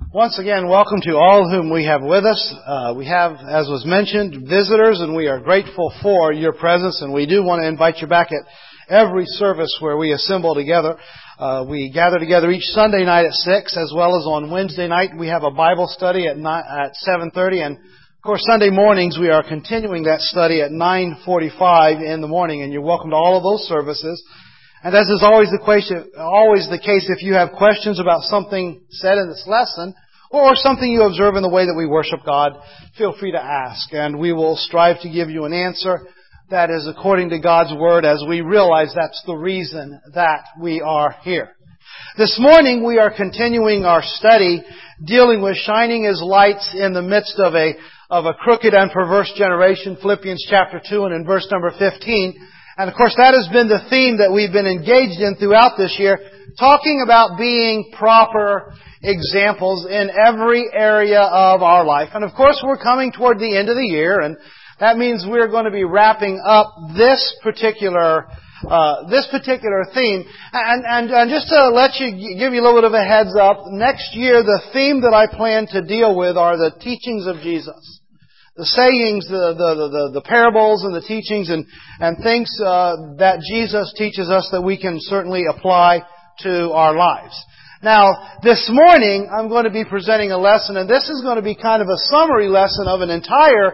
Once again, welcome to all whom we have with us. We have, as was mentioned, visitors, and we are grateful for your presence, and we do want to invite you back at every service where we assemble together. We gather together each Sunday night at 6, as well as on Wednesday night we have a Bible study at 7:30, and of course Sunday mornings we are continuing that study at 9:45 in the morning, and you're welcome to all of those services. And as is always the case, if you have questions about something said in this lesson, or something you observe in the way that we worship God, feel free to ask. And we will strive to give you an answer that is according to God's Word, as we realize that's the reason that we are here. This morning we are continuing our study dealing with shining as lights in the midst of a crooked and perverse generation, Philippians chapter 2 and in verse number 15. And of course that has been the theme that we've been engaged in throughout this year, talking about being proper examples in every area of our life. And of course we're coming toward the end of the year, and that means we're going to be wrapping up this particular theme. And just to give you a little bit of a heads up, next year the theme that I plan to deal with are the teachings of Jesus. The sayings, the parables and the teachings and things that Jesus teaches us that we can certainly apply to our lives. Now, this morning I'm going to be presenting a lesson, and this is going to be kind of a summary lesson of an entire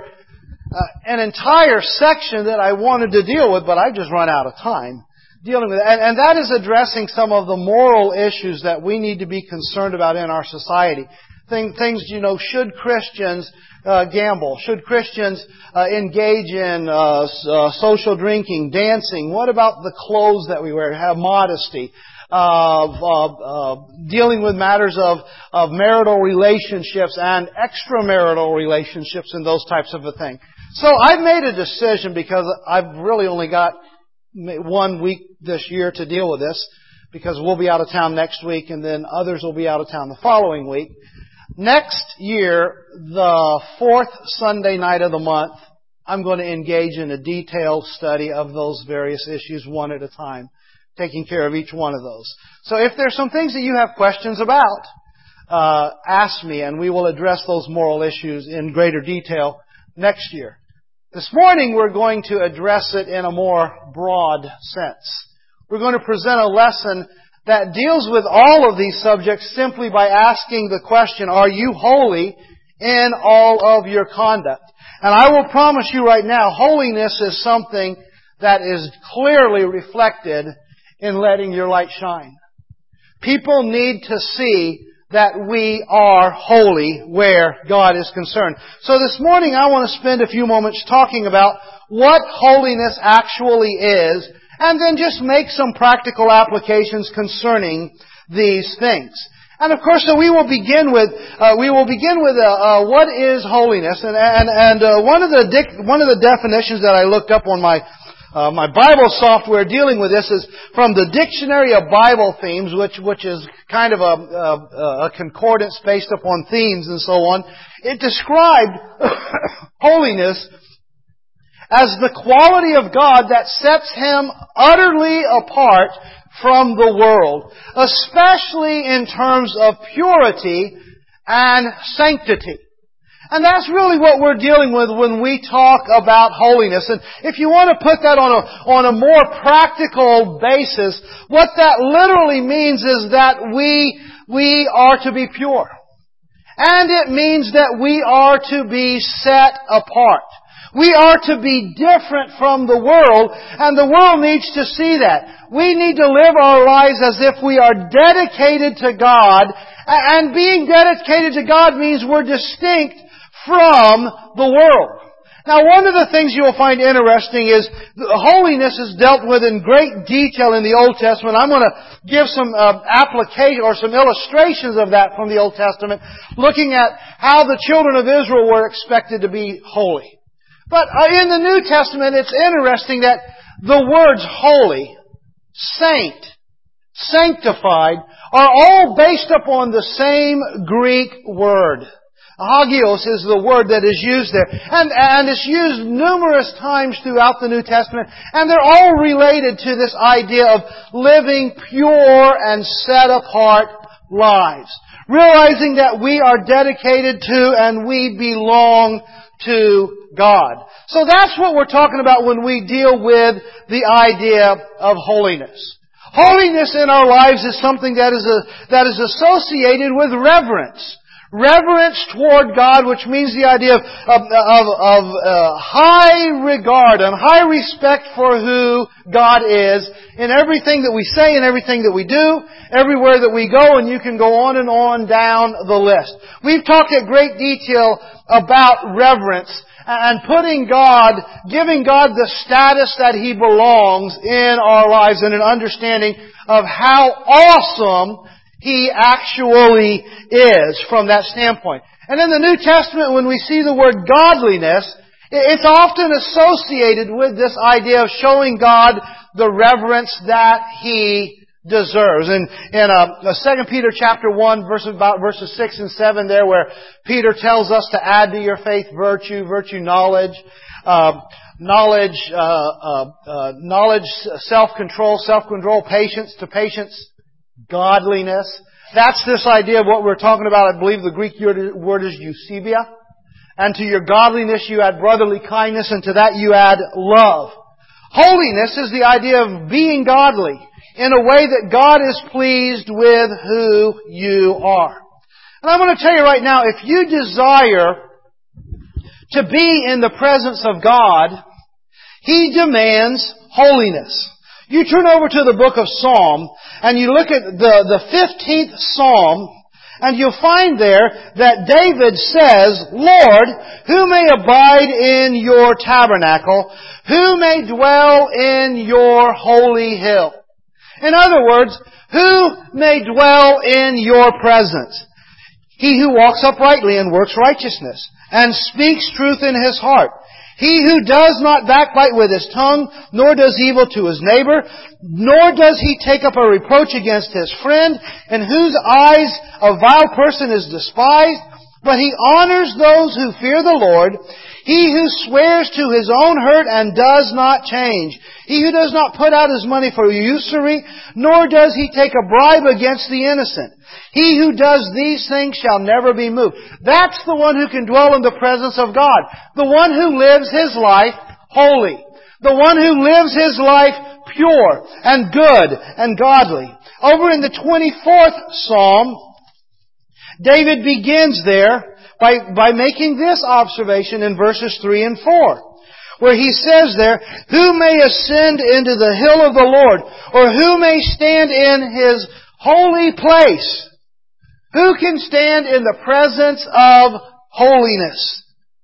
section that I wanted to deal with, but I've just run out of time dealing with it. And that is addressing some of the moral issues that we need to be concerned about in our society. Things, should Christians gamble? Should Christians engage in social drinking, dancing? What about the clothes that we wear? Have modesty. Dealing with matters of marital relationships and extramarital relationships and those types of a thing. So I've made a decision, because I've really only got 1 week this year to deal with this, because we'll be out of town next week and then others will be out of town the following week. Next year, the fourth Sunday night of the month, I'm going to engage in a detailed study of those various issues one at a time, taking care of each one of those. So if there's some things that you have questions about, ask me, and we will address those moral issues in greater detail next year. This morning we're going to address it in a more broad sense. We're going to present a lesson that deals with all of these subjects simply by asking the question, are you holy in all of your conduct? And I will promise you right now, holiness is something that is clearly reflected in letting your light shine. People need to see that we are holy where God is concerned. So this morning I want to spend a few moments talking about what holiness actually is, and then just make some practical applications concerning these things. And of course, so we will begin with what is holiness, and one of the definitions that I looked up on my Bible software dealing with this is from the Dictionary of Bible Themes, which is kind of a concordance based upon themes and so on. It described holiness as the quality of God that sets Him utterly apart from the world, especially in terms of purity and sanctity. And that's really what we're dealing with when we talk about holiness. And if you want to put that on a more practical basis, what that literally means is that we are to be pure. And it means that we are to be set apart. We are to be different from the world, and the world needs to see that. We need to live our lives as if we are dedicated to God, and being dedicated to God means we're distinct from the world. Now, one of the things you will find interesting is holiness is dealt with in great detail in the Old Testament. I'm going to give some application or some illustrations of that from the Old Testament, looking at how the children of Israel were expected to be holy. But in the New Testament, it's interesting that the words holy, saint, sanctified are all based upon the same Greek word. Hagios is the word that is used there. And it's used numerous times throughout the New Testament. And they're all related to this idea of living pure and set apart lives. Realizing that we are dedicated to and we belong to God. So that's what we're talking about when we deal with the idea of holiness. Holiness in our lives is something that is associated with reverence. Reverence toward God, which means the idea of high regard and high respect for who God is in everything that we say and everything that we do, everywhere that we go, and you can go on and on down the list. We've talked at great detail about reverence and giving God the status that He belongs in our lives and an understanding of how awesome He actually is from that standpoint. And in the New Testament, when we see the word godliness, it's often associated with this idea of showing God the reverence that He deserves. And in 2 Peter chapter 1, verses 6 and 7 there, where Peter tells us to add to your faith virtue, knowledge, self-control, patience, to patience, godliness. That's this idea of what we're talking about. I believe the Greek word is eusebia. And to your godliness you add brotherly kindness, and to that you add love. Holiness is the idea of being godly in a way that God is pleased with who you are. And I'm going to tell you right now, if you desire to be in the presence of God, He demands holiness. You turn over to the book of Psalm, and you look at the 15th Psalm, and you'll find there that David says, Lord, who may abide in your tabernacle? Who may dwell in your holy hill? In other words, who may dwell in your presence? He who walks uprightly and works righteousness, and speaks truth in his heart. He who does not backbite with his tongue, nor does evil to his neighbor, nor does he take up a reproach against his friend, in whose eyes a vile person is despised, but he honors those who fear the Lord. He who swears to his own hurt and does not change. He who does not put out his money for usury, nor does he take a bribe against the innocent. He who does these things shall never be moved. That's the one who can dwell in the presence of God. The one who lives his life holy. The one who lives his life pure and good and godly. Over in the 24th Psalm, David begins there by making this observation in verses 3 and 4. Where he says there, who may ascend into the hill of the Lord? Or who may stand in His holy place? Who can stand in the presence of holiness?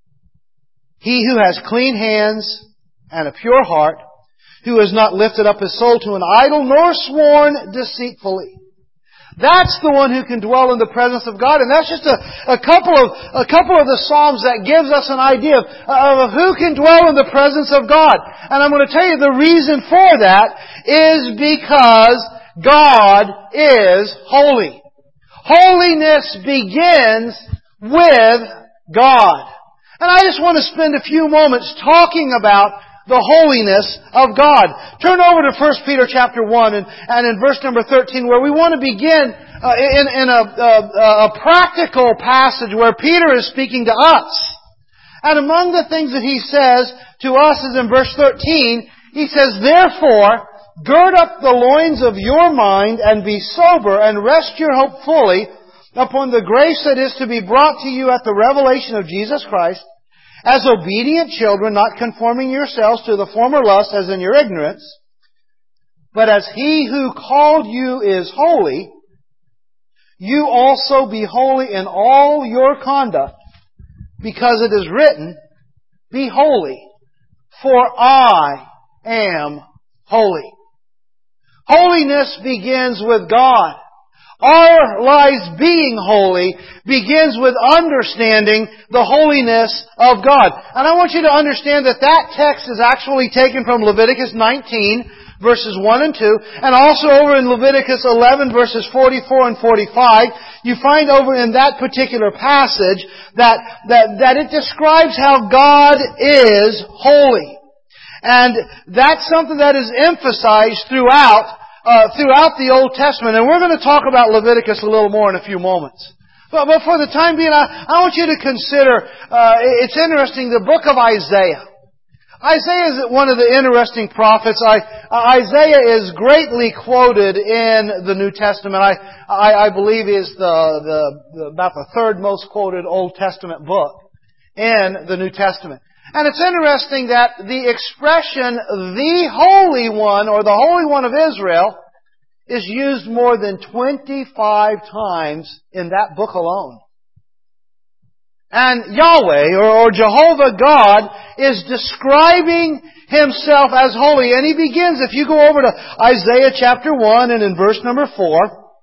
He who has clean hands and a pure heart, who has not lifted up his soul to an idol, nor sworn deceitfully. That's the one who can dwell in the presence of God. And that's just a couple of the Psalms that gives us an idea of who can dwell in the presence of God. And I'm going to tell you the reason for that is because God is holy. Holiness begins with God. And I just want to spend a few moments talking about the holiness of God. Turn over to 1 Peter chapter 1 and in verse number 13, where we want to begin in a practical passage where Peter is speaking to us. And among the things that he says to us is in verse 13, he says, therefore, gird up the loins of your mind and be sober and rest your hope fully upon the grace that is to be brought to you at the revelation of Jesus Christ, as obedient children, not conforming yourselves to the former lust as in your ignorance, but as He who called you is holy, you also be holy in all your conduct, because it is written, be holy, for I am holy. Holiness begins with God. Our lives being holy begins with understanding the holiness of God. And I want you to understand that text is actually taken from Leviticus 19, verses 1 and 2, and also over in Leviticus 11, verses 44 and 45. You find over in that particular passage that it describes how God is holy. And that's something that is emphasized throughout throughout the Old Testament. And we're going to talk about Leviticus a little more in a few moments. But for the time being, I want you to consider, it's interesting, the book of Isaiah. Isaiah is one of the interesting prophets. Isaiah is greatly quoted in the New Testament. I believe is about the third most quoted Old Testament book in the New Testament. And it's interesting that the expression, the Holy One, or the Holy One of Israel, is used more than 25 times in that book alone. And Yahweh, or Jehovah God, is describing Himself as holy. And He begins, if you go over to Isaiah chapter 1 and in verse number 4,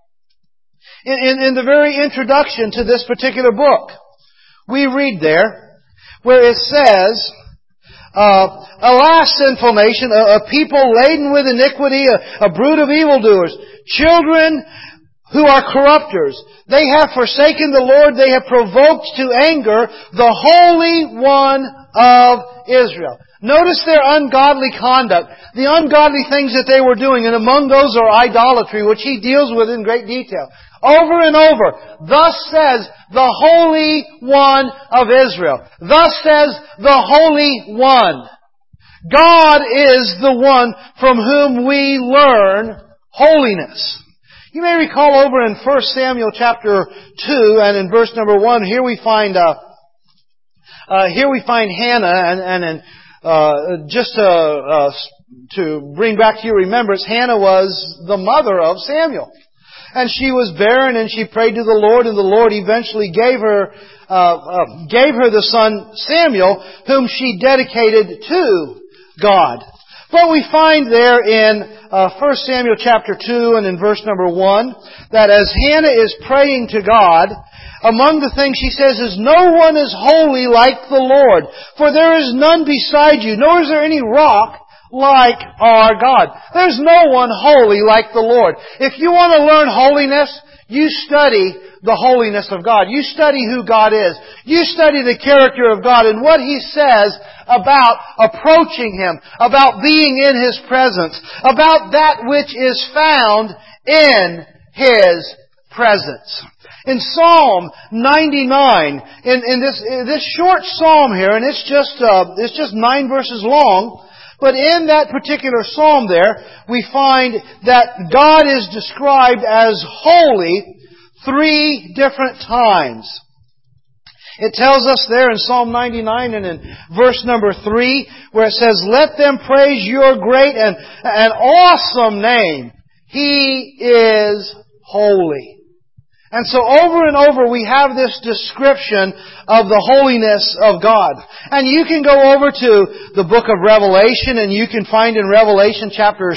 in the very introduction to this particular book, we read there, where it says, Alas, sinful nation, a people laden with iniquity, a brood of evildoers, children who are corrupters. They have forsaken the Lord. They have provoked to anger the Holy One of Israel. Notice their ungodly conduct, the ungodly things that they were doing, and among those are idolatry, which he deals with in great detail. Over and over, thus says the Holy One of Israel. Thus says the Holy One. God is the one from whom we learn holiness. You may recall over in 1 Samuel chapter 2 and in verse number 1, here we find Hannah, and just to bring back to your remembrance, Hannah was the mother of Samuel. And she was barren and she prayed to the Lord, and the Lord eventually gave her the son Samuel, whom she dedicated to God. But we find there in 1 Samuel chapter 2 and in verse number 1 that as Hannah is praying to God, among the things she says is, No one is holy like the Lord, for there is none beside you, nor is there any rock like our God. There's no one holy like the Lord. If you want to learn holiness, you study the holiness of God. You study who God is. You study the character of God and what He says about approaching Him, about being in His presence, about that which is found in His presence. In Psalm 99, in this short psalm here, and it's just 9 verses long, but in that particular psalm there, we find that God is described as holy 3 different times. It tells us there in Psalm 99 and in verse number 3, where it says, Let them praise your great and awesome name. He is holy. And so over and over we have this description of the holiness of God. And you can go over to the book of Revelation, and you can find in Revelation chapter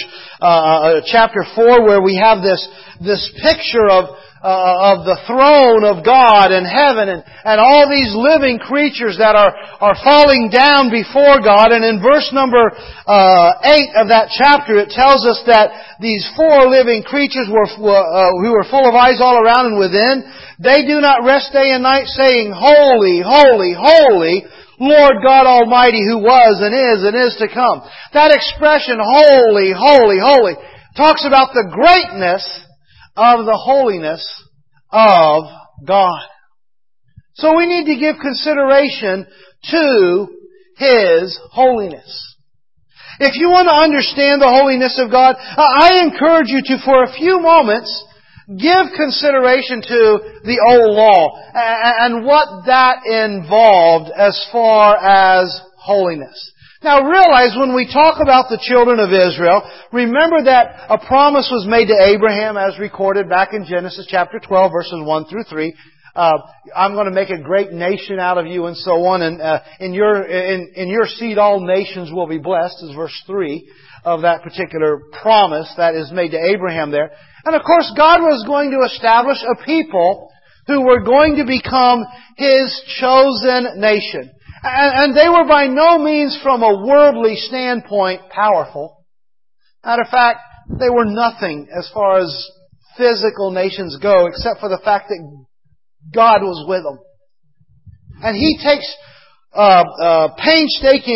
4 where we have this picture of the throne of God in heaven and all these living creatures that are falling down before God. And in verse number 8 of that chapter, it tells us that these 4 living creatures who were full of eyes all around and within, they do not rest day and night, saying, Holy, holy, holy, Lord God Almighty, who was and is to come. That expression, holy, holy, holy, talks about the greatness of the holiness of God. So we need to give consideration to His holiness. If you want to understand the holiness of God, I encourage you to, for a few moments, give consideration to the old law and what that involved as far as holiness. Now realize when we talk about the children of Israel, remember that a promise was made to Abraham as recorded back in Genesis chapter 12 verses 1 through 3. I'm going to make a great nation out of you and so on, and in your seed all nations will be blessed, is verse 3 of that particular promise that is made to Abraham there. And of course God was going to establish a people who were going to become His chosen nation. And they were by no means from a worldly standpoint powerful. Matter of fact, they were nothing as far as physical nations go, except for the fact that God was with them. And He takes painstaking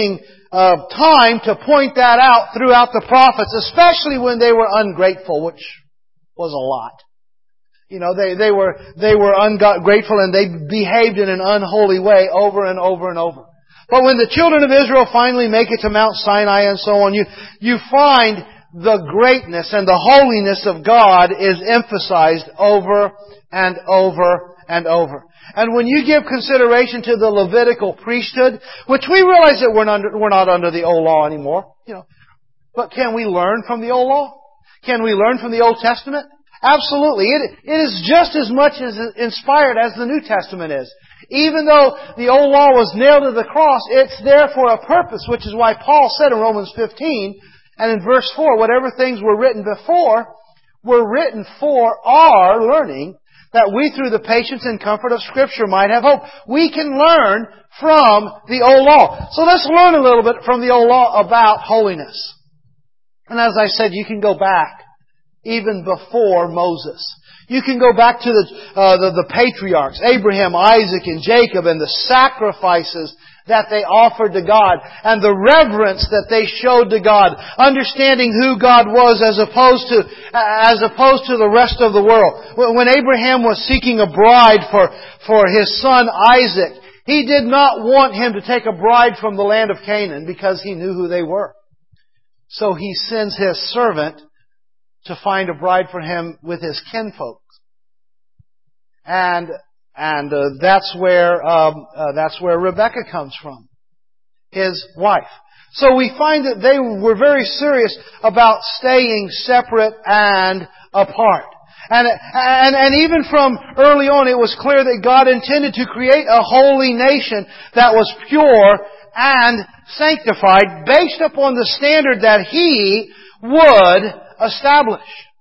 time to point that out throughout the prophets, especially when they were ungrateful, which was a lot. You know, they were ungrateful and they behaved in an unholy way over and over and over. But when the children of Israel finally make it to Mount Sinai and so on, you find the greatness and the holiness of God is emphasized over and over and over. And when you give consideration to the Levitical priesthood, which we realize that we're not under the old law anymore, you know, but can we learn from the old law? Can we learn from the Old Testament? Absolutely. It is just as much as inspired as the New Testament is. Even though the old law was nailed to the cross, it's there for a purpose, which is why Paul said in Romans 15 and in verse 4, whatever things were written before were written for our learning, that we through the patience and comfort of Scripture might have hope. We can learn from the old law. So let's learn a little bit from the old law about holiness. And as I said, you can go back even before Moses. You can go back to the patriarchs, Abraham, Isaac, and Jacob, and the sacrifices that they offered to God, and the reverence that they showed to God, understanding who God was as opposed to the rest of the world. When Abraham was seeking a bride for his son Isaac, he did not want him to take a bride from the land of Canaan because he knew who they were. So he sends his servant to find a bride for him with his kinfolk. And that's where Rebekah comes from, his wife. So we find that they were very serious about staying separate and apart. And even from early on, it was clear that God intended to create a holy nation that was pure and sanctified based upon the standard that He would establish.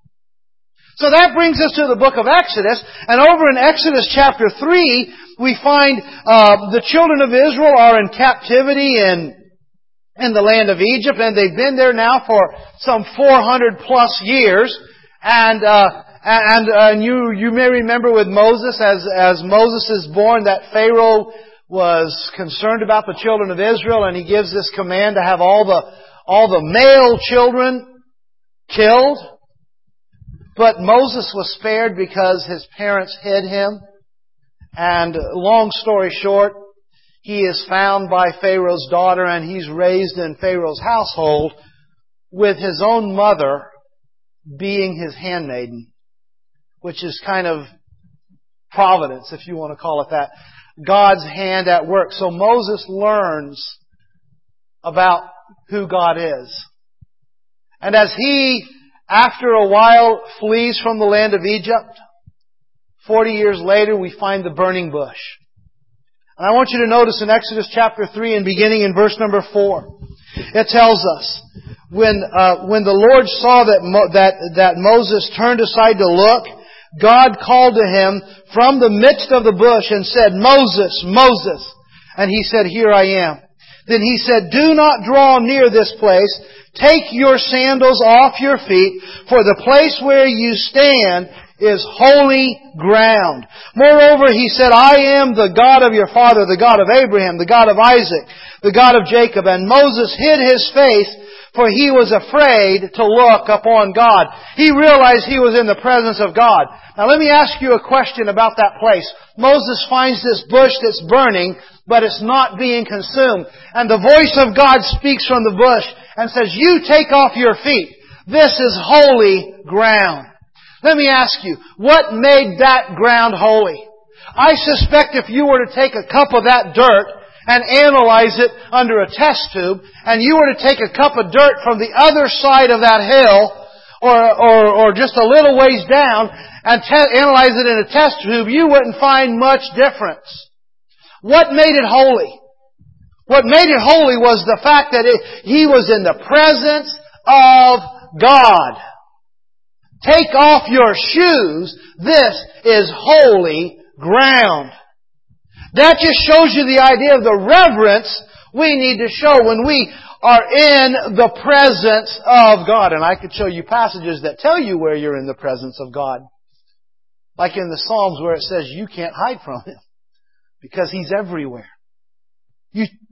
So that brings us to the book of Exodus, and over in Exodus chapter 3, we find the children of Israel are in captivity in the land of Egypt, and they've been there now for some 400 plus years. And you may remember with Moses, as Moses is born, that Pharaoh was concerned about the children of Israel, and he gives this command to have all the male children killed. But Moses was spared because his parents hid him. And long story short, he is found by Pharaoh's daughter, and he's raised in Pharaoh's household with his own mother being his handmaiden, which is kind of providence, if you want to call it that. God's hand at work. So Moses learns about who God is. And as he, after a while, flees from the land of Egypt, 40 years later, we find the burning bush. And I want you to notice in Exodus chapter 3 and beginning in verse number 4, it tells us, when the Lord saw that Moses turned aside to look, God called to him from the midst of the bush and said, "Moses, Moses." And he said, "Here I am." Then he said, "Do not draw near this place. Take your sandals off your feet, for the place where you stand is holy ground. Moreover, he said, I am the God of your father, the God of Abraham, the God of Isaac, the God of Jacob." And Moses hid his face, for he was afraid to look upon God. He realized he was in the presence of God. Now let me ask you a question about that place. Moses finds this bush that's burning, but it's not being consumed. And the voice of God speaks from the bush and says, "You take off your feet. This is holy ground." Let me ask you, what made that ground holy? I suspect if you were to take a cup of that dirt and analyze it under a test tube, and you were to take a cup of dirt from the other side of that hill, or just a little ways down, and analyze it in a test tube, you wouldn't find much difference. What made it holy? What made it holy was the fact that he was in the presence of God. Take off your shoes. This is holy ground. That just shows you the idea of the reverence we need to show when we are in the presence of God. And I could show you passages that tell you where you're in the presence of God. Like in the Psalms where it says you can't hide from Him because He's everywhere.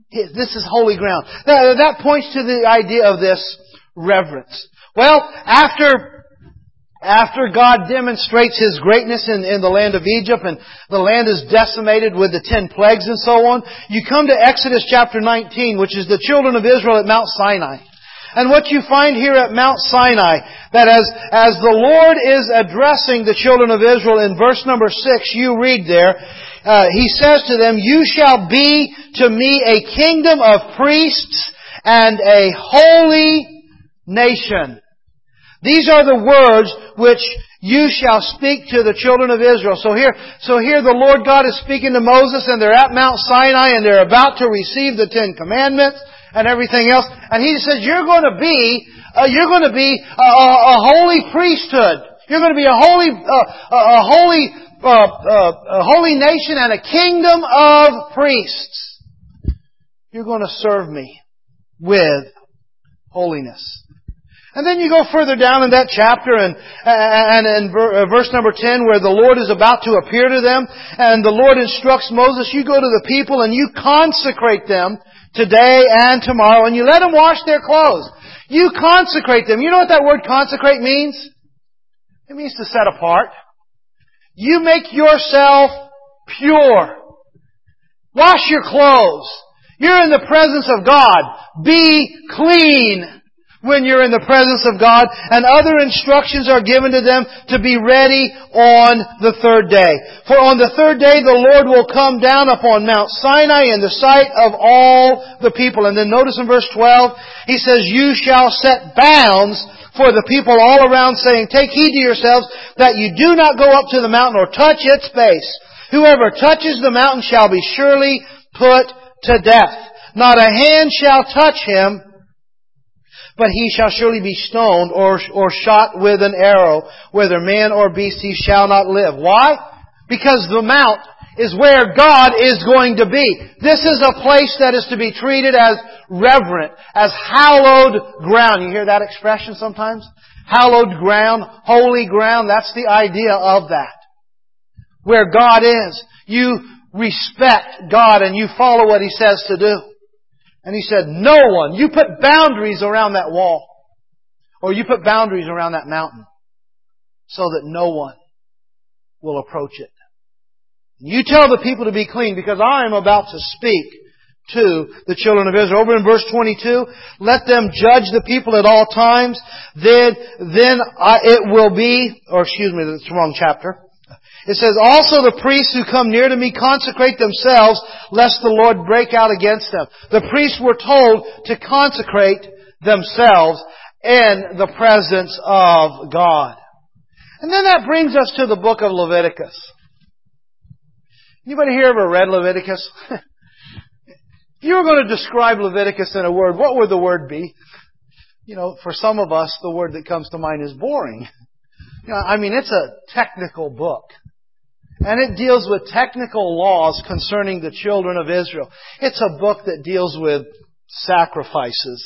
This is holy ground. That points to the idea of this reverence. Well, after God demonstrates His greatness in the land of Egypt and the land is decimated with the 10 plagues and so on, you come to Exodus chapter 19, which is the children of Israel at Mount Sinai. And what you find here at Mount Sinai, that as the Lord is addressing the children of Israel in verse number 6, you read there, He says to them, "You shall be to me a kingdom of priests and a holy nation." These are the words which you shall speak to the children of Israel. So here the Lord God is speaking to Moses, and they're at Mount Sinai, and they're about to receive the 10 Commandments and everything else. And He says, you're going to be a holy priesthood. You're going to be a holy nation and a kingdom of priests. You're going to serve me with holiness. And then you go further down in that chapter and in verse number 10 where the Lord is about to appear to them and the Lord instructs Moses, you go to the people and you consecrate them today and tomorrow and you let them wash their clothes. You consecrate them. You know what that word consecrate means? It means to set apart. You make yourself pure. Wash your clothes. You're in the presence of God. Be clean when you're in the presence of God, and other instructions are given to them to be ready on the third day. For on the third day the Lord will come down upon Mount Sinai in the sight of all the people. And then notice in verse 12, He says, "You shall set bounds for the people all around, saying, Take heed to yourselves that you do not go up to the mountain or touch its base. Whoever touches the mountain shall be surely put to death. Not a hand shall touch him, but he shall surely be stoned or shot with an arrow. Whether man or beast, he shall not live." Why? Because the mount is where God is going to be. This is a place that is to be treated as reverent, as hallowed ground. You hear that expression sometimes? Hallowed ground, holy ground. That's the idea of that. Where God is. You respect God and you follow what He says to do. And He said, no one, you put boundaries around that wall. Or you put boundaries around that mountain. So that no one will approach it. You tell the people to be clean because I am about to speak to the children of Israel. Over in verse 22, let them judge the people at all times. It will be, that's the wrong chapter. It says, also the priests who come near to me consecrate themselves, lest the Lord break out against them. The priests were told to consecrate themselves in the presence of God. And then that brings us to the book of Leviticus. Anybody here ever read Leviticus? If you were going to describe Leviticus in a word, what would the word be? For some of us, the word that comes to mind is boring. It's a technical book. And it deals with technical laws concerning the children of Israel. It's a book that deals with sacrifices.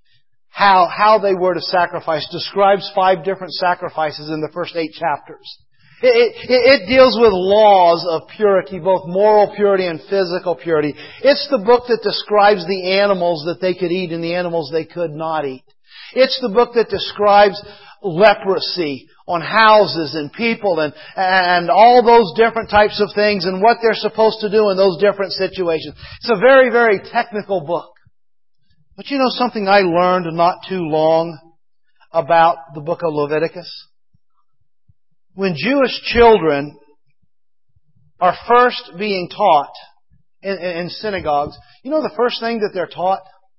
How they were to sacrifice. Describes 5 different sacrifices in the first 8 chapters. It deals with laws of purity, both moral purity and physical purity. It's the book that describes the animals that they could eat and the animals they could not eat. It's the book that describes leprosy on houses and people and all those different types of things and what they're supposed to do in those different situations. It's a very, very technical book. But you know something I learned not too long about the book of Leviticus? When Jewish children are first being taught in synagogues, you know the first thing that they're taught?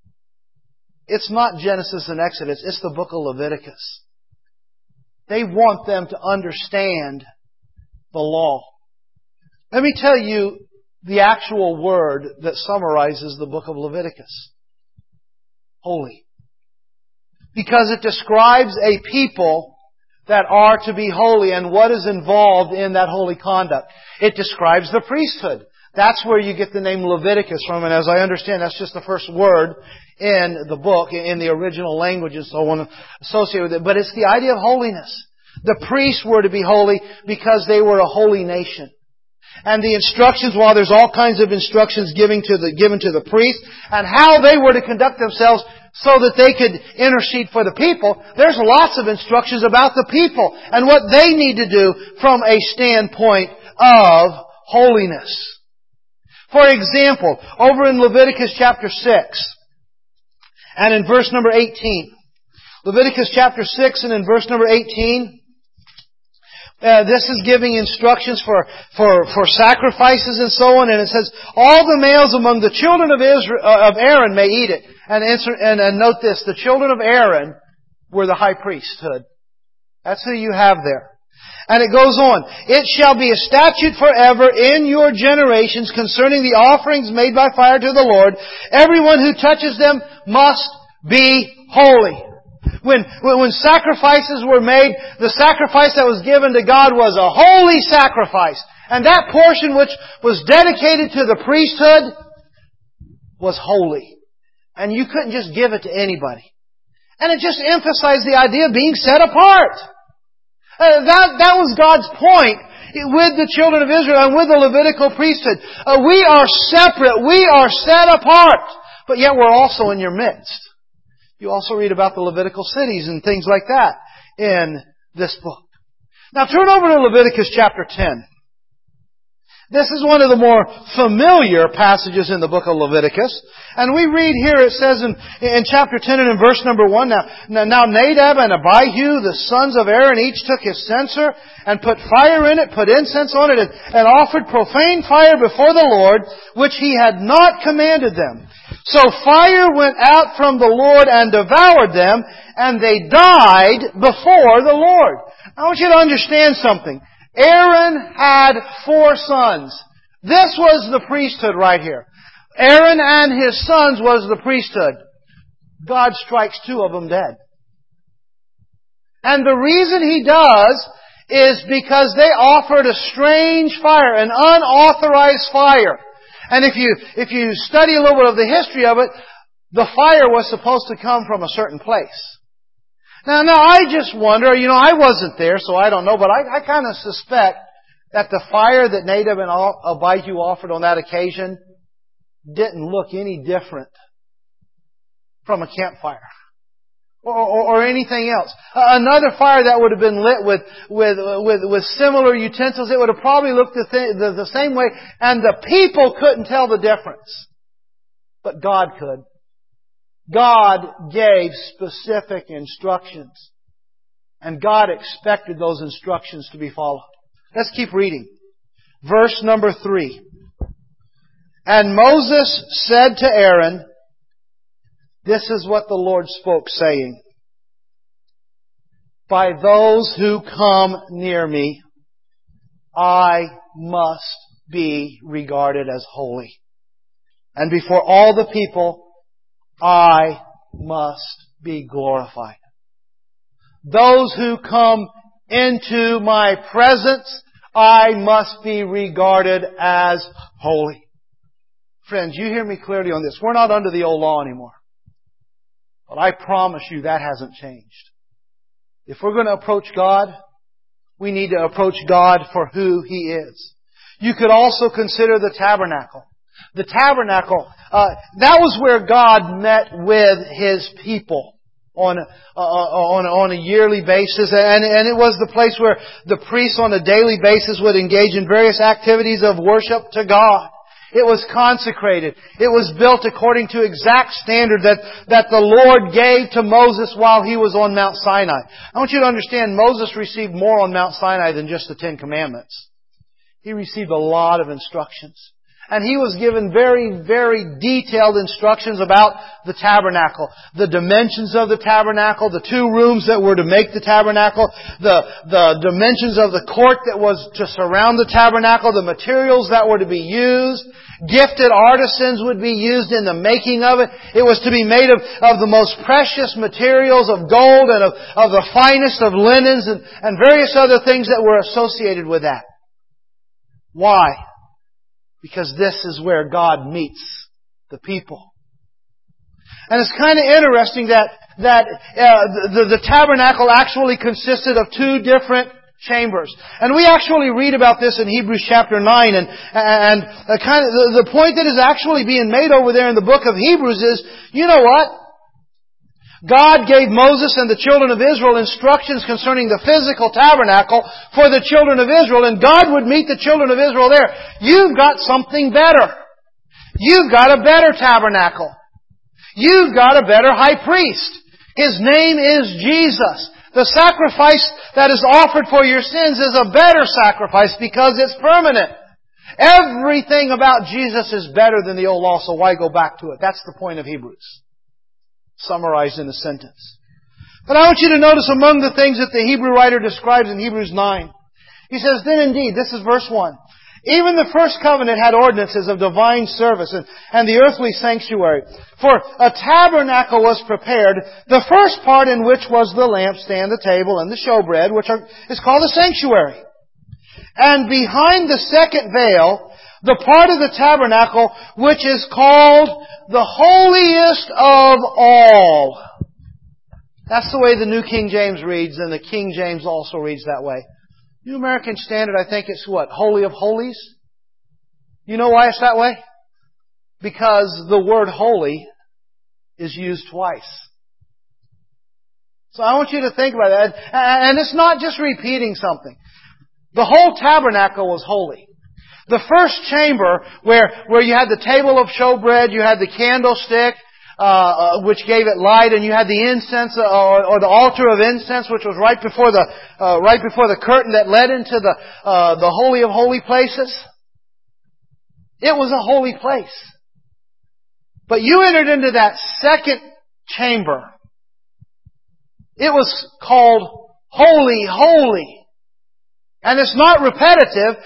It's not Genesis and Exodus, it's the book of Leviticus. They want them to understand the law. Let me tell you the actual word that summarizes the book of Leviticus. Holy. Because it describes a people that are to be holy and what is involved in that holy conduct. It describes the priesthood. That's where you get the name Leviticus from, and as I understand, that's just the first word in the book, in the original languages, so I want to associate with it. But it's the idea of holiness. The priests were to be holy because they were a holy nation. and the instructions, while there's all kinds of instructions given to the priest, and how they were to conduct themselves so that they could intercede for the people, there's lots of instructions about the people and what they need to do from a standpoint of holiness. For example, over in Leviticus chapter 6 and in verse number 18. Leviticus chapter 6 and in verse number 18, this is giving instructions for sacrifices and so on, and it says, all the males among the children of Aaron may eat it. And note this, the children of Aaron were the high priesthood. That's who you have there. And it goes on, it shall be a statute forever in your generations concerning the offerings made by fire to the Lord. Everyone who touches them must be holy. When sacrifices were made, the sacrifice that was given to God was a holy sacrifice. And that portion which was dedicated to the priesthood was holy. And you couldn't just give it to anybody. And it just emphasized the idea of being set apart. That was God's point with the children of Israel and with the Levitical priesthood. We are separate. We are set apart. But yet we're also in your midst. You also read about the Levitical cities and things like that in this book. Now turn over to Leviticus chapter 10. This is one of the more familiar passages in the book of Leviticus. And we read here, it says in chapter 10 and in verse number 1, Now Nadab and Abihu, the sons of Aaron, each took his censer and put fire in it, put incense on it, and offered profane fire before the Lord, which he had not commanded them. So fire went out from the Lord and devoured them, and they died before the Lord. I want you to understand something. Aaron had 4 sons. This was the priesthood right here. Aaron and his sons was the priesthood. God strikes 2 of them dead. And the reason He does is because they offered a strange fire, an unauthorized fire. And if you study a little bit of the history of it, the fire was supposed to come from a certain place. Now I just wonder, I wasn't there, so I don't know, but I kind of suspect that the fire that Nadab and Abihu offered on that occasion didn't look any different from a campfire or anything else. Another fire that would have been lit with similar utensils, it would have probably looked the same way, and the people couldn't tell the difference. But God could. God gave specific instructions. And God expected those instructions to be followed. Let's keep reading. Verse number 3. And Moses said to Aaron, this is what the Lord spoke, saying, by those who come near me, I must be regarded as holy. And before all the people, I must be glorified. Those who come into my presence, I must be regarded as holy. Friends, you hear me clearly on this. We're not under the old law anymore. But I promise you that hasn't changed. If we're going to approach God, we need to approach God for who He is. You could also consider the tabernacle. The tabernacle, that was where God met with His people on a yearly basis, and it was the place where the priests on a daily basis would engage in various activities of worship to God. It was consecrated. It was built according to exact standard that the Lord gave to Moses while he was on Mount Sinai. I want you to understand, Moses received more on Mount Sinai than just the 10 Commandments. He received a lot of instructions. And he was given very, very detailed instructions about the tabernacle. The dimensions of the tabernacle, the 2 rooms that were to make the tabernacle, the dimensions of the court that was to surround the tabernacle, the materials that were to be used. Gifted artisans would be used in the making of it. It was to be made of the most precious materials of gold and of the finest of linens and various other things that were associated with that. Why? Because this is where God meets the people. And it's kind of interesting that the tabernacle actually consisted of 2 different chambers. And we actually read about this in Hebrews chapter 9, and the point that is actually being made over there in the book of Hebrews is, you know what? God gave Moses and the children of Israel instructions concerning the physical tabernacle for the children of Israel, and God would meet the children of Israel there. You've got something better. You've got a better tabernacle. You've got a better high priest. His name is Jesus. The sacrifice that is offered for your sins is a better sacrifice because it's permanent. Everything about Jesus is better than the old law, so why go back to it? That's the point of Hebrews, summarized in a sentence. But I want you to notice among the things that the Hebrew writer describes in Hebrews 9. He says, then indeed, this is verse 1, even the first covenant had ordinances of divine service and the earthly sanctuary. For a tabernacle was prepared, the first part in which was the lampstand, the table, and the showbread, is called the sanctuary. And behind the second veil, the part of the tabernacle which is called the holiest of all. That's the way the New King James reads, and the King James also reads that way. New American Standard, I think it's what? Holy of Holies? You know why it's that way? Because the word holy is used twice. So I want you to think about that. And it's not just repeating something. The whole tabernacle was holy. The first chamber where you had the table of showbread, you had the candlestick, which gave it light, and you had the incense or the altar of incense, which was right before the curtain that led into the holy of holy places. It was a holy place. But you entered into that second chamber. It was called Holy, Holy. And it's not repetitive.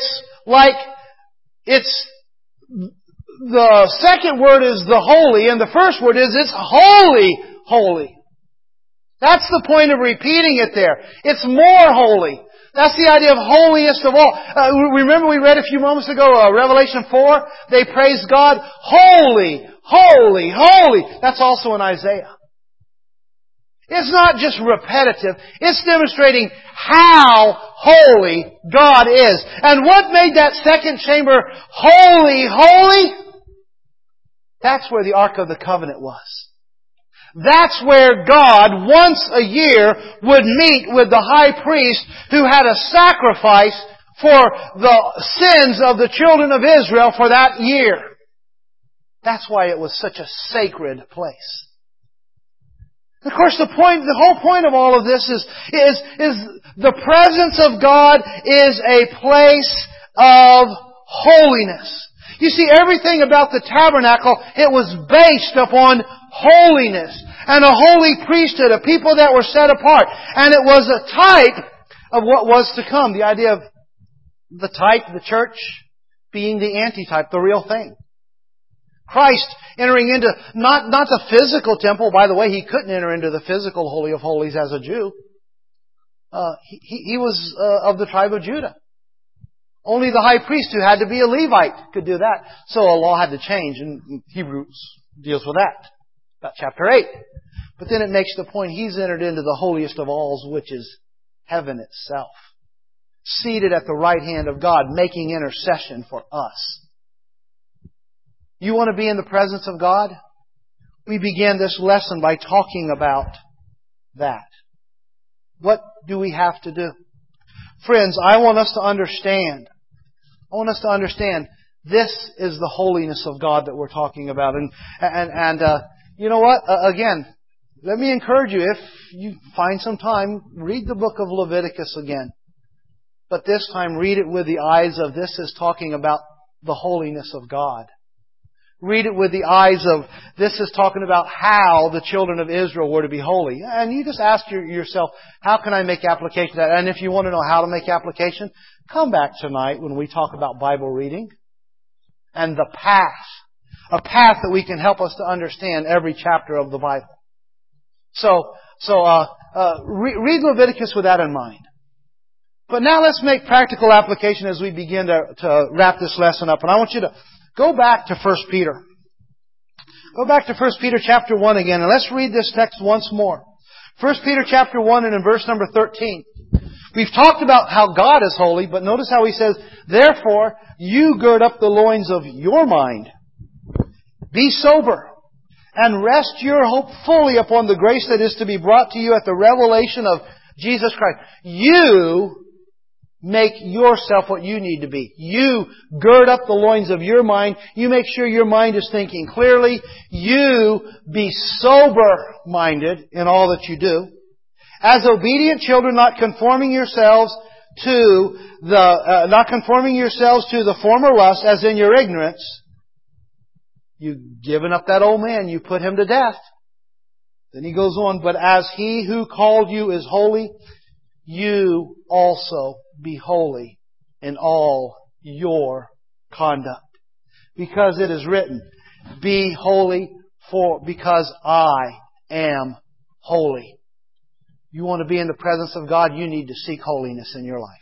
The second word is the holy, and the first word is it's holy, holy. That's the point of repeating it there. It's more holy. That's the idea of holiest of all. Remember we read a few moments ago, Revelation 4? They praised God, holy, holy, holy. That's also in Isaiah. It's not just repetitive. It's demonstrating how holy God is. And what made that second chamber holy, holy? That's where the Ark of the Covenant was. That's where God, once a year, would meet with the high priest who had a sacrifice for the sins of the children of Israel for that year. That's why it was such a sacred place. Of course, the whole point of all of this is the presence of God is a place of holiness. You see, everything about the tabernacle, it was based upon holiness and a holy priesthood, a people that were set apart. And it was a type of what was to come. The idea of the type, the church, being the antitype, the real thing. Christ entering into not the physical temple. By the way, He couldn't enter into the physical Holy of Holies as a Jew. He was of the tribe of Judah. Only the high priest who had to be a Levite could do that. So a law had to change, and Hebrews deals with that. About chapter 8. But then it makes the point He's entered into the holiest of alls, which is heaven itself. Seated at the right hand of God, making intercession for us. You want to be in the presence of God? We began this lesson by talking about that. What do we have to do? Friends, I want us to understand. This is the holiness of God that we're talking about. And you know what? Again, let me encourage you, if you find some time, read the book of Leviticus again. But this time read it with the eyes of this is talking about the holiness of God. Read it with the eyes of this is talking about how the children of Israel were to be holy. And you just ask yourself, how can I make application to that? And if you want to know how to make application, come back tonight when we talk about Bible reading and the path. A path that we can help us to understand every chapter of the Bible. So read Leviticus with that in mind. But now let's make practical application as we begin to wrap this lesson up. And I want you to go back to 1 Peter. Go back to 1 Peter chapter 1 again, and let's read this text once more. 1 Peter chapter 1 and in verse number 13. We've talked about how God is holy, but notice how He says, therefore, you gird up the loins of your mind. Be sober, and rest your hope fully upon the grace that is to be brought to you at the revelation of Jesus Christ. You make yourself what you need to be. You gird up the loins of your mind. You make sure your mind is thinking clearly. You be sober-minded in all that you do. As obedient children, not conforming yourselves to the former lust, as in your ignorance. You've given up that old man. You put him to death. Then he goes on, but as He who called you is holy, you also be holy in all your conduct. Because it is written, be holy because I am holy. You want to be in the presence of God, you need to seek holiness in your life.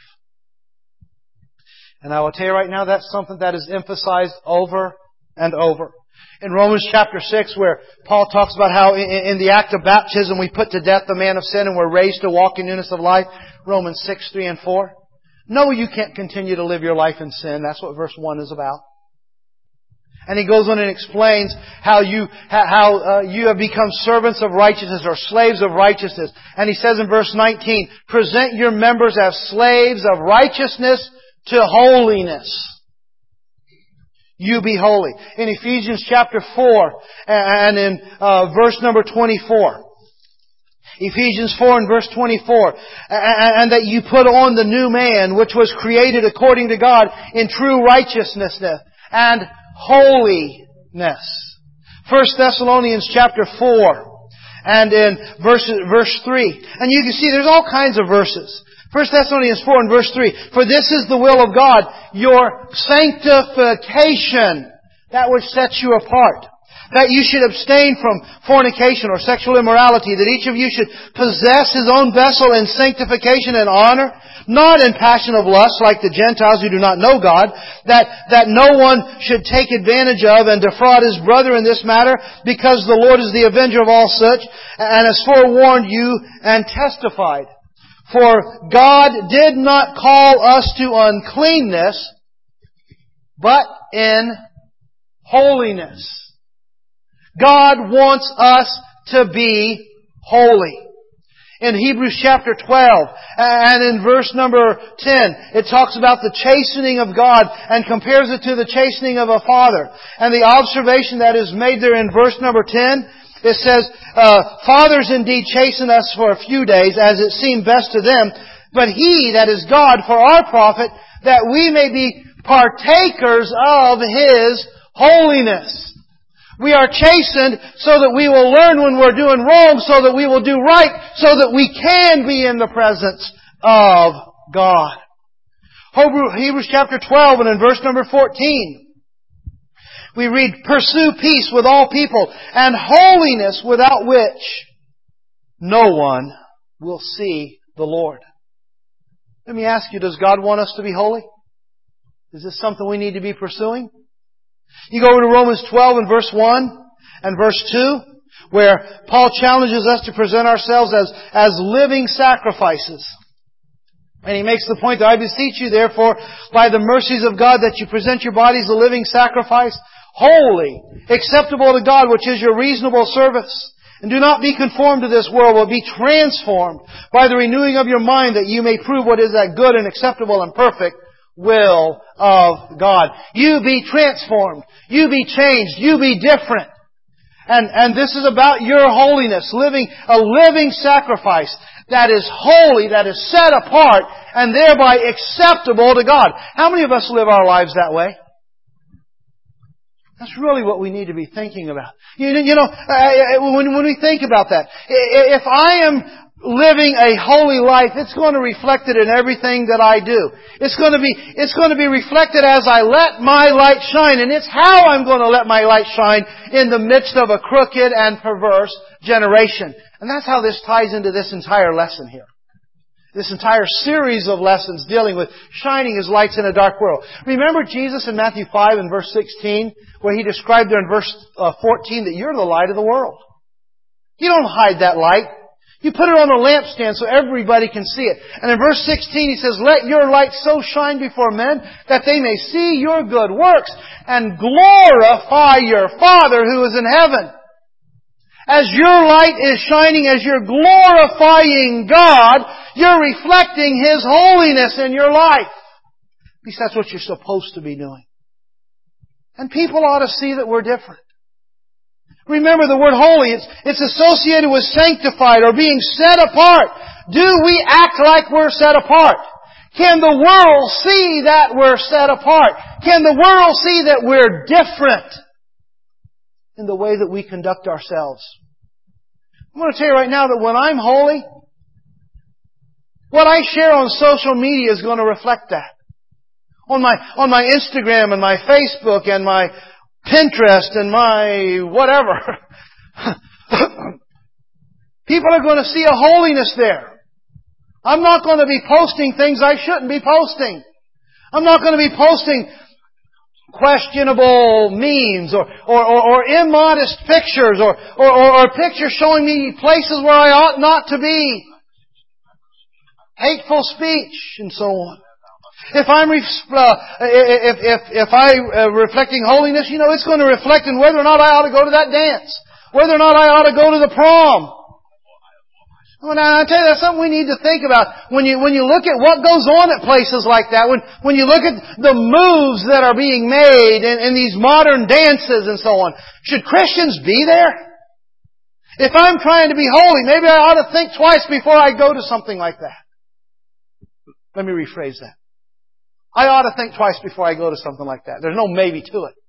And I will tell you right now, that's something that is emphasized over and over. In Romans chapter 6, where Paul talks about how in the act of baptism we put to death the man of sin and we're raised to walk in newness of life. Romans 6, 3 and 4. No, you can't continue to live your life in sin. That's what verse 1 is about. And he goes on and explains how you have become servants of righteousness or slaves of righteousness. And he says in verse 19, present your members as slaves of righteousness to holiness. You be holy. In Ephesians chapter 4 and in verse number 24. Ephesians 4 and verse 24. And that you put on the new man, which was created according to God in true righteousness and holiness. 1 Thessalonians chapter 4 and in verse 3. And you can see there's all kinds of verses. 1 Thessalonians 4 and verse 3. For this is the will of God, your sanctification, that which sets you apart. That you should abstain from fornication or sexual immorality. That each of you should possess his own vessel in sanctification and honor. Not in passion of lust like the Gentiles who do not know God. That no one should take advantage of and defraud his brother in this matter. Because the Lord is the avenger of all such. And has forewarned you and testified. For God did not call us to uncleanness, but in holiness. God wants us to be holy. In Hebrews chapter 12 and in verse number 10, it talks about the chastening of God and compares it to the chastening of a father. And the observation that is made there in verse number 10, it says, fathers indeed chasten us for a few days as it seemed best to them, but He, that is God, for our profit, that we may be partakers of His holiness. We are chastened so that we will learn when we're doing wrong, so that we will do right, so that we can be in the presence of God. Hebrews chapter 12 and in verse number 14. We read, pursue peace with all people and holiness without which no one will see the Lord. Let me ask you, does God want us to be holy? Is this something we need to be pursuing? You go over to Romans 12 and verse 1 and verse 2, where Paul challenges us to present ourselves as living sacrifices. And he makes the point that I beseech you, therefore, by the mercies of God, that you present your bodies a living sacrifice, holy, acceptable to God, which is your reasonable service. And do not be conformed to this world, but be transformed by the renewing of your mind, that you may prove what is that good and acceptable and perfect will of God. You be transformed. You be changed. You be different. And this is about your holiness, living a living sacrifice that is holy, that is set apart, and thereby acceptable to God. How many of us live our lives that way? That's really what we need to be thinking about. When we think about that, if I am living a holy life, it's going to reflect it in everything that I do. It's going to be reflected as I let my light shine, and it's how I'm going to let my light shine in the midst of a crooked and perverse generation. And that's how this ties into this entire lesson here. This entire series of lessons dealing with shining as lights in a dark world. Remember Jesus in Matthew 5 and verse 16, where He described there in verse 14 that you're the light of the world. You don't hide that light. You put it on a lampstand so everybody can see it. And in verse 16 He says, "Let your light so shine before men that they may see your good works and glorify your Father who is in heaven." As your light is shining, as you're glorifying God, you're reflecting His holiness in your life. At least that's what you're supposed to be doing. And people ought to see that we're different. Remember the word holy, it's associated with sanctified or being set apart. Do we act like we're set apart? Can the world see that we're set apart? Can the world see that we're different in the way that we conduct ourselves? I'm going to tell you right now that when I'm holy, what I share on social media is going to reflect that. On my Instagram and my Facebook and my Pinterest and my whatever. People are going to see a holiness there. I'm not going to be posting things I shouldn't be posting. I'm not going to be posting questionable memes or immodest pictures or pictures showing me places where I ought not to be. Hateful speech and so on. If I'm reflecting holiness, it's going to reflect in whether or not I ought to go to that dance, whether or not I ought to go to the prom. Well, now, I tell you, that's something we need to think about. When you look at what goes on at places like that, when you look at the moves that are being made in these modern dances and so on, should Christians be there? If I'm trying to be holy, maybe I ought to think twice before I go to something like that. Let me rephrase that. I ought to think twice before I go to something like that. There's no maybe to it.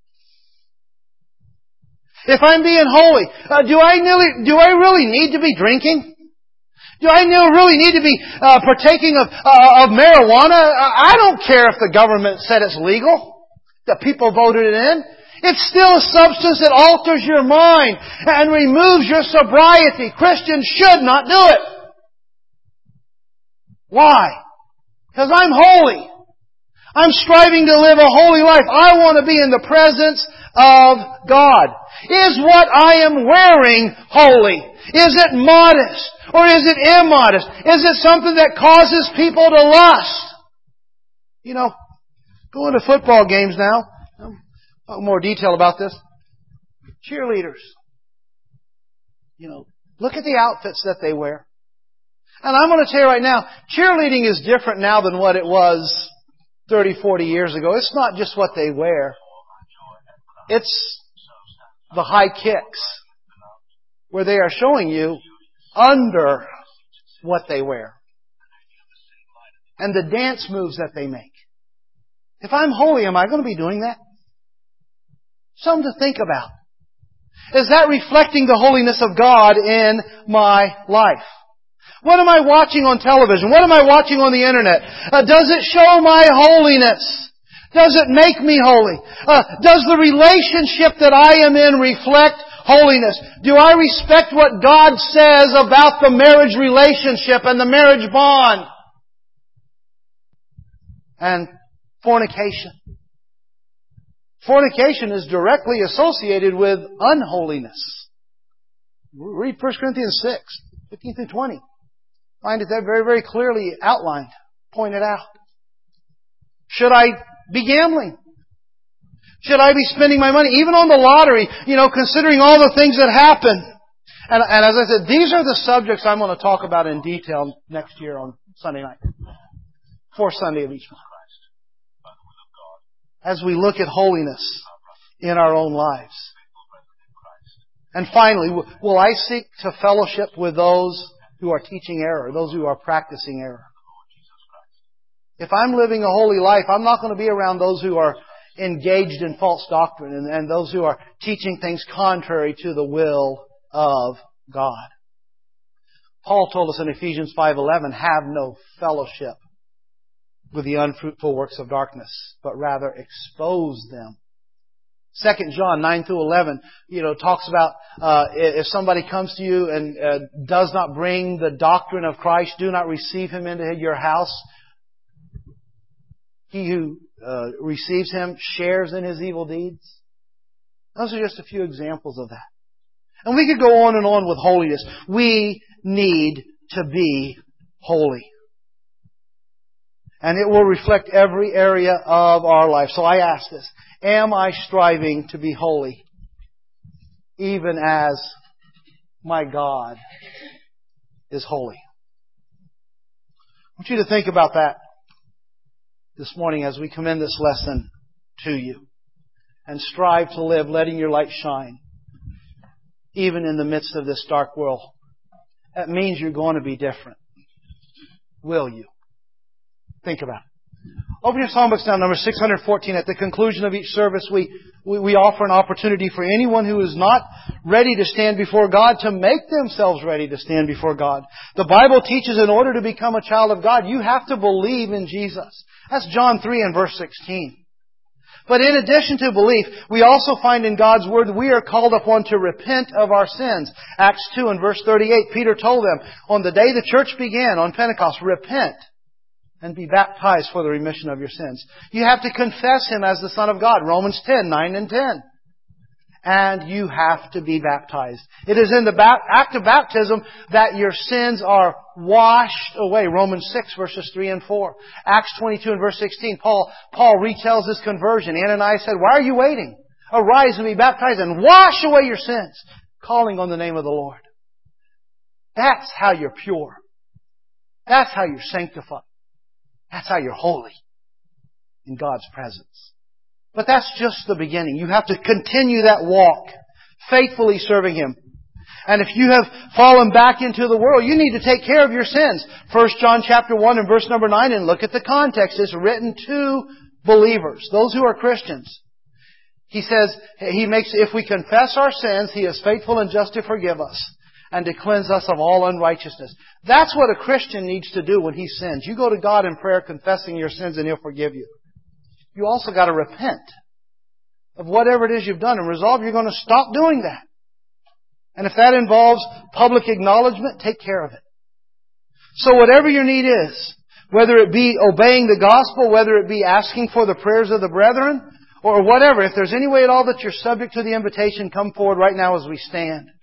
If I'm being holy, do I really need to be drinking? Do I really need to be partaking of marijuana? I don't care if the government said it's legal, that people voted it in. It's still a substance that alters your mind and removes your sobriety. Christians should not do it. Why? Because I'm holy. I'm striving to live a holy life. I want to be in the presence of God. Is what I am wearing holy? Is it modest? Or is it immodest? Is it something that causes people to lust? Going to football games now. I'll talk more detail about this. Cheerleaders. Look at the outfits that they wear. And I'm going to tell you right now, cheerleading is different now than what it was 30, 40 years ago. It's not just what they wear. It's the high kicks where they are showing you under what they wear. And the dance moves that they make. If I'm holy, am I going to be doing that? Something to think about. Is that reflecting the holiness of God in my life? What am I watching on television? What am I watching on the internet? Does it show my holiness? Does it make me holy? Does the relationship that I am in reflect holiness? Do I respect what God says about the marriage relationship and the marriage bond? And fornication. Fornication is directly associated with unholiness. Read 1 Corinthians 6, 15 through 20. Find it there very, very clearly outlined, pointed out. Should I be gambling? Should I be spending my money, even on the lottery, considering all the things that happen? And as I said, these are the subjects I'm going to talk about in detail next year on Sunday night. Fourth Sunday of each month. As we look at holiness in our own lives. And finally, will I seek to fellowship with those who are teaching error, those who are practicing error? If I'm living a holy life, I'm not going to be around those who are engaged in false doctrine and those who are teaching things contrary to the will of God. Paul told us in Ephesians 5:11, have no fellowship with the unfruitful works of darkness, but rather expose them. 2 John 9 through 11, talks about if somebody comes to you and does not bring the doctrine of Christ, do not receive him into your house. He who receives him shares in his evil deeds. Those are just a few examples of that. And we could go on and on with holiness. We need to be holy. And it will reflect every area of our life. So I ask this, am I striving to be holy? Even as my God is holy. I want you to think about that this morning as we commend this lesson to you. And strive to live letting your light shine. Even in the midst of this dark world. That means you're going to be different. Will you? Think about it. Open your songbooks now, number 614. At the conclusion of each service, we offer an opportunity for anyone who is not ready to stand before God to make themselves ready to stand before God. The Bible teaches in order to become a child of God, you have to believe in Jesus. That's John 3 and verse 16. But in addition to belief, we also find in God's Word we are called upon to repent of our sins. Acts 2 and verse 38, Peter told them, on the day the church began, on Pentecost, repent and be baptized for the remission of your sins. You have to confess Him as the Son of God. Romans 10, 9 and 10. And you have to be baptized. It is in the act of baptism that your sins are washed away. Romans 6 verses 3 and 4. Acts 22 and verse 16. Paul retells his conversion. Ananias said, why are you waiting? Arise and be baptized and wash away your sins, calling on the name of the Lord. That's how you're pure. That's how you're sanctified. That's how you're holy in God's presence. But that's just the beginning. You have to continue that walk, faithfully serving Him. And if you have fallen back into the world, you need to take care of your sins. 1 John chapter 1 and verse number 9, and look at the context. It's written to believers, those who are Christians. He says, if we confess our sins, He is faithful and just to forgive us and to cleanse us of all unrighteousness. That's what a Christian needs to do when he sins. You go to God in prayer confessing your sins and He'll forgive you. You also got to repent of whatever it is you've done and resolve you're going to stop doing that. And if that involves public acknowledgement, take care of it. So whatever your need is, whether it be obeying the gospel, whether it be asking for the prayers of the brethren, or whatever, if there's any way at all that you're subject to the invitation, come forward right now as we stand.